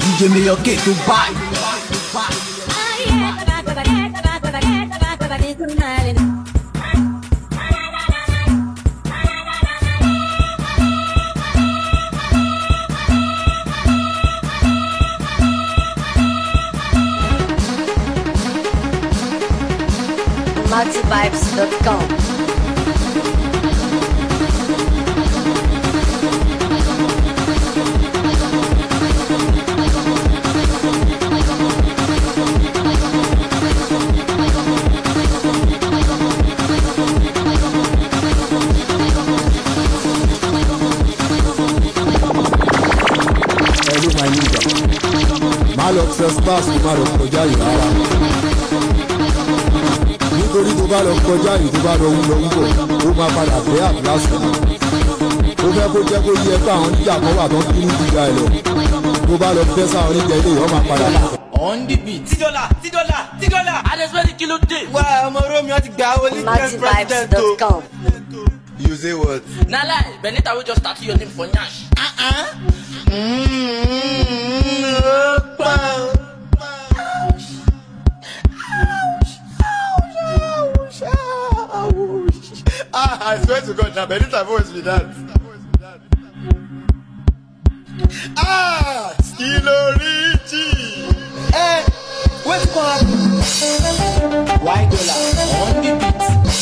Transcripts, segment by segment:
DJ meilleur que Dubaï. MaxiVibes.com. Hello my nigga, má lọ trespass má lọ kọjá ìrara. Nítorí tó bá lọ kọjá yìí tó bá lọ wúlọ wúbọ̀ ó máa padà bẹ́ àbúrásì. Ó fẹ́ kó jẹ́ kó yẹ pé àwọn oníjà kan wà tó ń bínú jìjà ẹ̀ lọ. Tó bá lọ bẹ́ sáwọn oníjà ilé yìí ó máa padà. On the beat. $10. Adeswedi kilo day. Wá ọmọ Romi wọn ti gba olú president o. MaxiVibes.com. You say what? Na lie, Benita will just start your name for Nyash. I swear to God, now Benita voice be that. Skilo Richie. Hey, what's going on? $1 on the beat.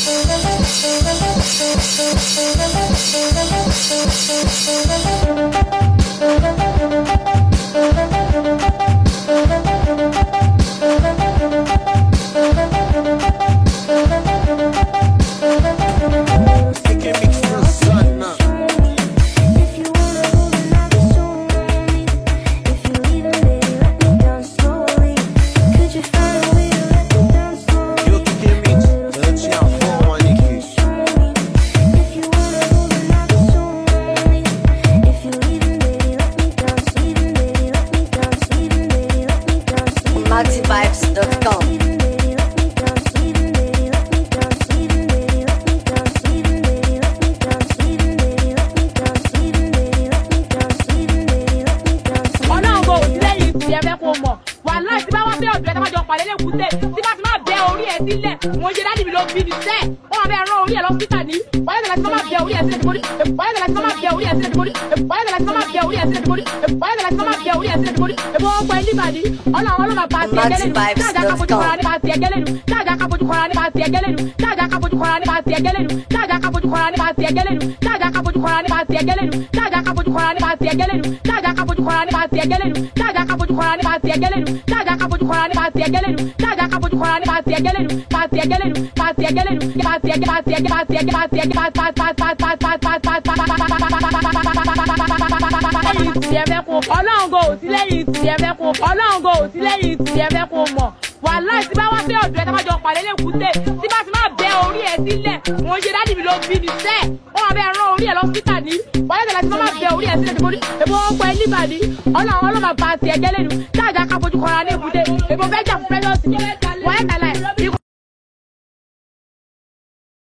MaxiVibes.com. Mo ṣe dáàdì mi ló bí mi sẹ́, wọ́n máa bẹ ẹran orí ẹ̀ lọ́sítà ní. Wáyé tẹ̀lé tí wọ́n máa bẹ orí ẹ̀ sílẹ̀ tí mo rí. Wáyé tẹ̀lé tí wọ́n máa bẹ orí ẹ̀ sílẹ̀ tí mo rí. Wáyé tẹ̀lé tí wọ́n máa bẹ orí ẹ̀ sílẹ̀ tí mo rí. Wáyé tẹ̀lé tí wọ́n máa bẹ orí ẹ̀ sílẹ̀ tí mo rí. Èmi wọ́n pẹ́ nígbà ní. Ọlọ́run ló máa pa àti ẹgẹ́ lẹ́nu. Táàjà káfojú kọ́ra ní pa àti ẹgẹ́ lẹ́nu. Táàjà káfojú kọ́ra ní pa àti ẹgẹ́ lẹ́nu. Táàjà káfojú kọ́ra ní pa àti ẹgẹ́ lẹ́nu. Táàjà káfojú kọ́ra ní pa àti ẹgẹ́ lẹ́nu. Táàjà káfojú kọ́ra ní pa àti ẹgẹ́ lẹ́nu. Táàjà káfojú kọ́ra ní pa àti ẹgẹ́ lẹ́nu. Táàjà káfojú kọ́ra ní pa àti ẹgẹ́ lẹ́nu. Táàjà káfojú kọ́ra ní pa àti ẹgẹ́ lẹ́nu. Táàjà káfojú kọ́ra ní pa àti ẹgẹ́ lẹ́nu. Táàjà káfojú kọ́ra ní pa àti ẹgẹ́ lẹ́nu. Pa àti ẹgẹ́ lẹ́nu. Pa àti ẹgẹ́ lẹ́nu. Pa àti ẹgẹ́ pa àti ẹgẹ́ pa àti ẹgẹ́ pa àti ẹgẹ́ pa àti wàláì tí bá wá fẹ́ ọ̀dọ̀ ẹ̀ tá bá jọ pàdé lẹ́kùté tí bá ti máa bẹ orí ẹ̀ sílẹ̀ mo ṣe dáàdì mi ló bí mi sẹ́ wọ́n máa bẹ ẹran orí ẹ̀ lọ́sítà ní wáyé tẹ̀lé tí wọ́n máa bẹ orí ẹ̀ sílẹ̀ tí mo rí èbó wọ́n pẹ́ nígbà ní ọlọ́run ọlọ́mà pa àti ẹ̀jẹ̀ lẹ́nu táàjà káfojú kọra ní ibùdó èbó fẹ́ jà fún pẹ́lọ́sì wáyé tẹ̀lé